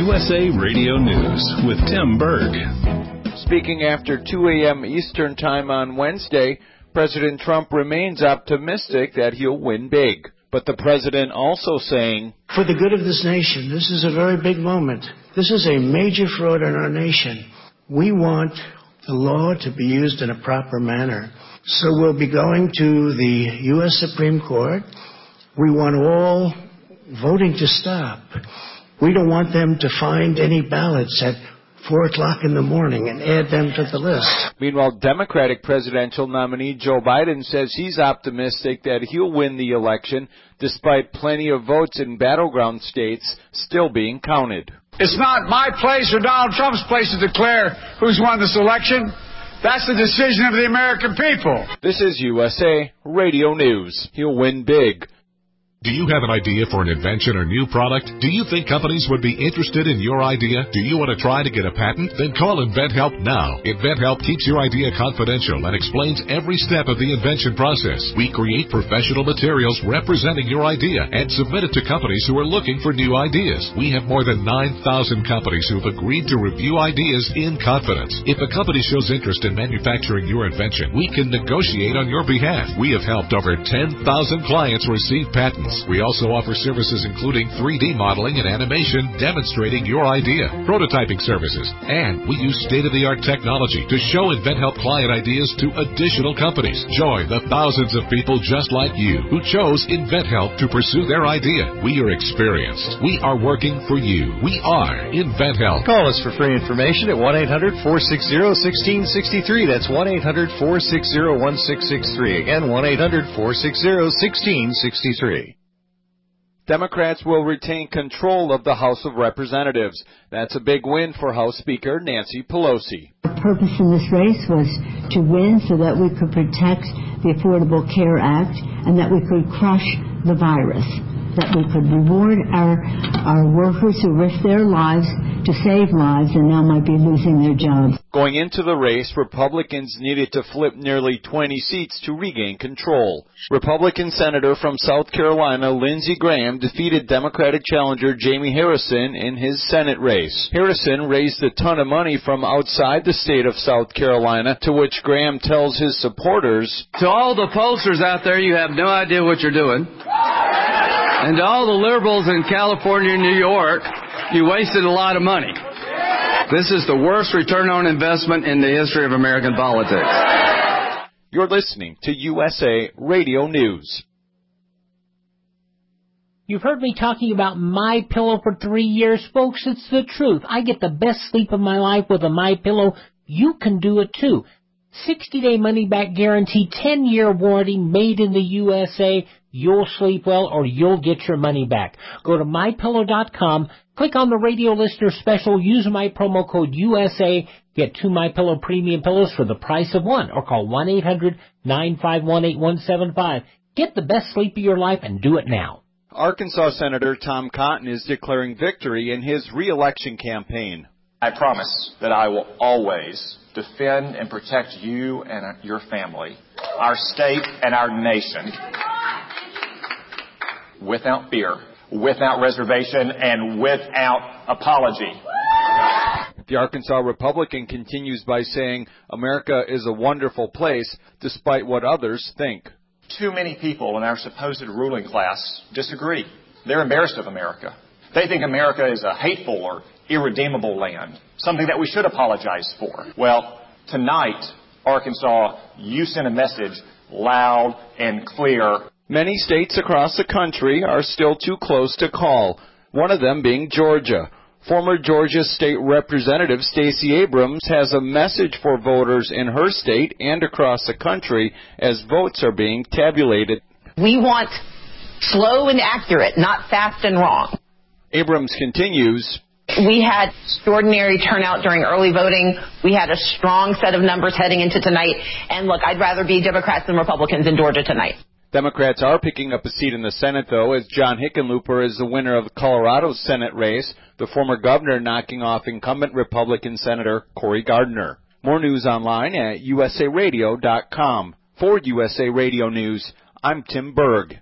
USA Radio News with Tim Berg. Speaking after 2 a.m. Eastern Time on Wednesday, President Trump remains optimistic that he'll win big. But the president also saying, for the good of this nation, this is a very big moment. This is a major fraud in our nation. We want the law to be used in a proper manner. So we'll be going to the U.S. Supreme Court. We want all voting to stop. We don't want them to find any ballots at 4 o'clock in the morning and add them to the list. Meanwhile, Democratic presidential nominee Joe Biden says he's optimistic that he'll win the election despite plenty of votes in battleground states still being counted. It's not my place or Donald Trump's place to declare who's won this election. That's the decision of the American people. This is USA Radio News. He'll win big. Do you have an idea for an invention or new product? Do you think companies would be interested in your idea? Do you want to try to get a patent? Then call InventHelp now. InventHelp keeps your idea confidential and explains every step of the invention process. We create professional materials representing your idea and submit it to companies who are looking for new ideas. We have more than 9,000 companies who have agreed to review ideas in confidence. If a company shows interest in manufacturing your invention, we can negotiate on your behalf. We have helped over 10,000 clients receive patents. We also offer services including 3D modeling and animation demonstrating your idea, prototyping services, and we use state-of-the-art technology to show InventHelp client ideas to additional companies. Join the thousands of people just like you who chose InventHelp to pursue their idea. We are experienced. We are working for you. We are InventHelp. Call us for free information at 1-800-460-1663. That's 1-800-460-1663. Again, 1-800-460-1663. Democrats will retain control of the House of Representatives. That's a big win for House Speaker Nancy Pelosi. The purpose in this race was to win so that we could protect the Affordable Care Act and that we could crush the virus, that we could reward our workers who risk their lives to save lives and now might be losing their jobs. Going into the race, Republicans needed to flip nearly 20 seats to regain control. Republican Senator from South Carolina Lindsey Graham defeated Democratic challenger Jamie Harrison in his Senate race. Harrison raised a ton of money from outside the state of South Carolina, to which Graham tells his supporters, to all the pollsters out there, you have no idea what you're doing. And to all the liberals in California and New York, you wasted a lot of money. This is the worst return on investment in the history of American politics. You're listening to USA Radio News. You've heard me talking about MyPillow for 3 years, folks. It's the truth. I get the best sleep of my life with a MyPillow. You can do it too. 60-day money-back guarantee, 10-year warranty, made in the USA. You'll sleep well or you'll get your money back. Go to MyPillow.com, click on the radio listener special, use my promo code USA, get 2 MyPillow premium pillows for the price of one, or call 1-800-951-8175. Get the best sleep of your life and do it now. Arkansas Senator Tom Cotton is declaring victory in his re-election campaign. I promise that I will always defend and protect you and your family, our state and our nation, without fear, without reservation, and without apology. The Arkansas Republican continues by saying America is a wonderful place despite what others think. Too many people in our supposed ruling class disagree. They're embarrassed of America. They think America is a hateful or irredeemable land, something that we should apologize for. Well, tonight, Arkansas, you sent a message loud and clear. Many states across the country are still too close to call, one of them being Georgia. Former Georgia State Representative Stacey Abrams has a message for voters in her state and across the country as votes are being tabulated. We want slow and accurate, not fast and wrong. Abrams continues, we had extraordinary turnout during early voting. We had a strong set of numbers heading into tonight. And look, I'd rather be Democrats than Republicans in Georgia tonight. Democrats are picking up a seat in the Senate, though, as John Hickenlooper is the winner of Colorado's Senate race, the former governor knocking off incumbent Republican Senator Cory Gardner. More news online at usaradio.com. For USA Radio News, I'm Tim Berg.